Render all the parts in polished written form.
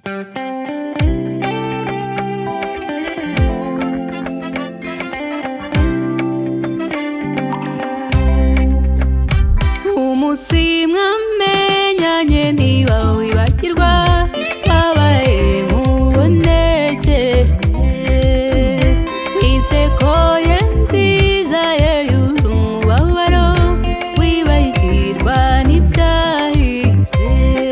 umusimwa menyanye niba wibagirwa wabaye nk'uboneke inseko ye nziza ye yuje umubabaro wibagirwa n'ibyahise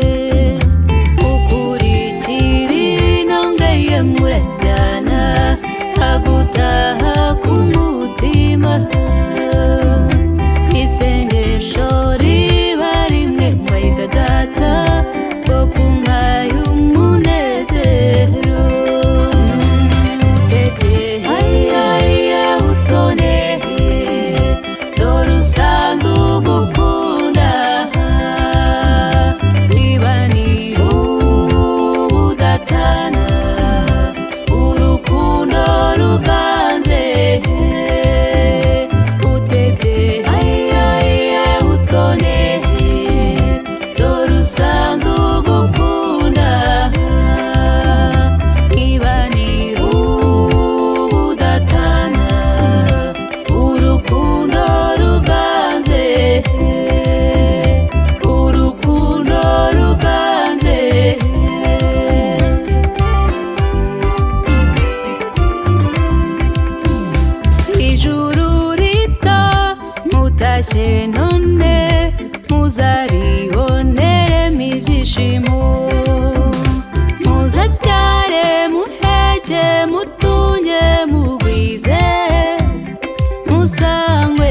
ukurikira intambwe ye murajyana agutaha ku mutima isengesho riba rimwe mwayiga data bwo kumpaye umunezero utete ayaye utone dore usanze ugukunda ribanira ubudatana urukundo ruganze usanze ugukunda ibanira ubudatana urukundo ruganze urukundo ruganze ijuru rito mutashye none muzariboneremo ibyishimo muzabyare muheke mutunge mugwize musangwe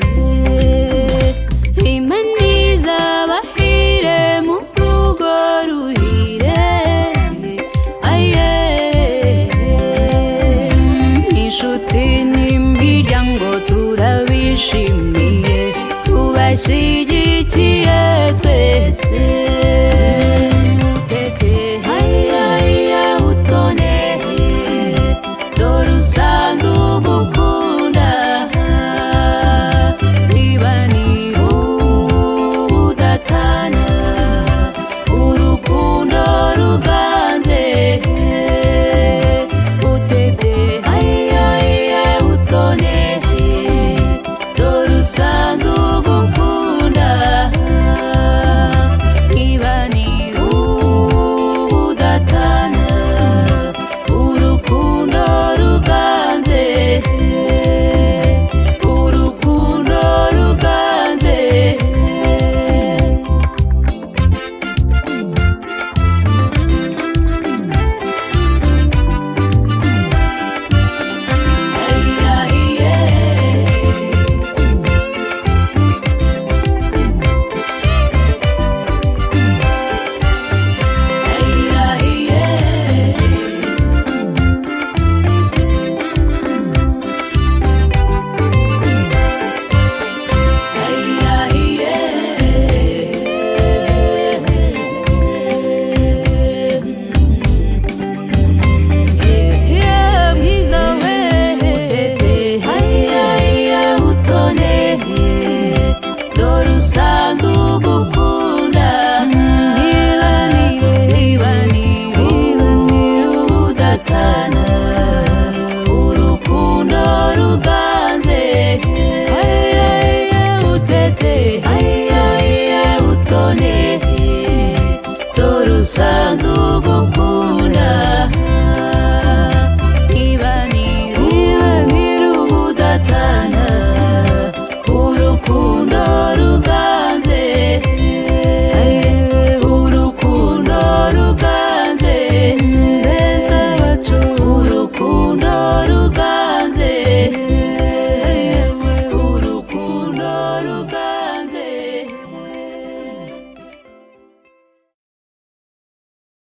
imaniza bahire mu rugo ruhire aye inshuti n'imiryango turabishimiye tubashyigikiye twese